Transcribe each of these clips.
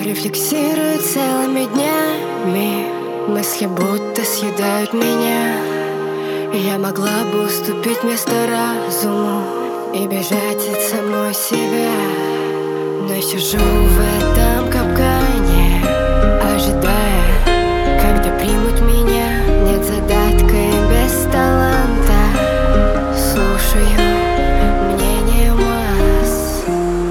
Рефлексирую целыми днями, мысли будто съедают меня. Я могла бы уступить место разуму и бежать от самой себя, но сижу в этом капкане, ожидая, когда примут меня. Нет задатка и без таланта, слушаю мнение масс.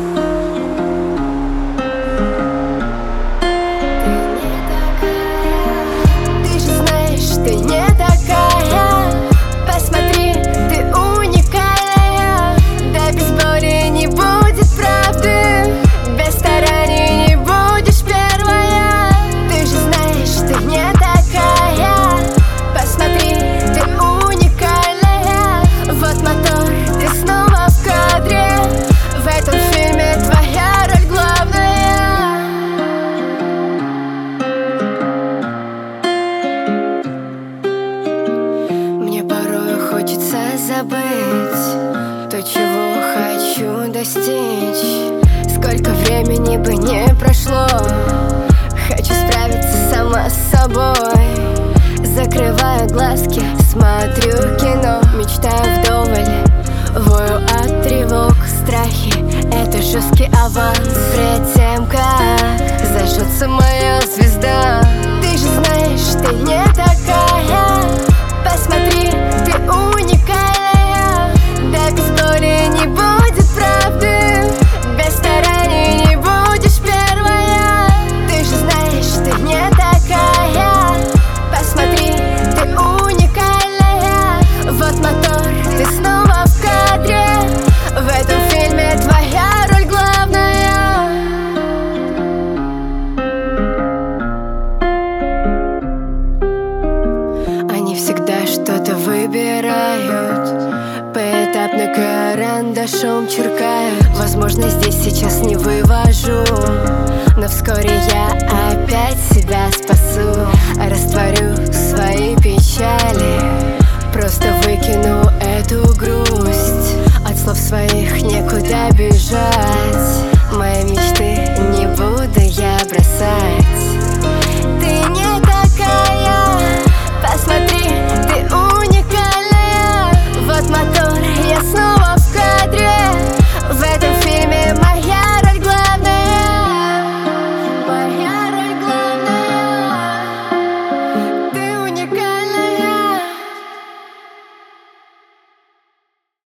Ты же знаешь, ты не такая. Посмотри, ты уникальная. Да без боли не будет правды, без стараний не будешь первая. Ты же знаешь, ты не такая. Посмотри, ты уникальная. Вот мотор, ты снова в кадре. В этом фильме твоя роль главная. Мне порой хочется забыть то, чего хочу достичь. Сколько времени бы не прошло, хочу справиться сама с собой. Закрываю глазки, смотрю кино, мечтаю вдоволь, вою от тревог. Страхи — это жесткий аванс перед тем, как зажжется моя звезда. Ты же знаешь, ты не такая. Посмотри, ты уникальная. Да без боли не будет правды, без стараний не будешь первая. Ты же знаешь, ты не такая. Посмотри, ты уникальная. Вот мотор, ты снова в кадре. В этом фильме твоя роль главная. Они всегда что-то выбирают, поэтапно карандашом черкают. Возможно, здесь сейчас не вывожу, но вскоре я опять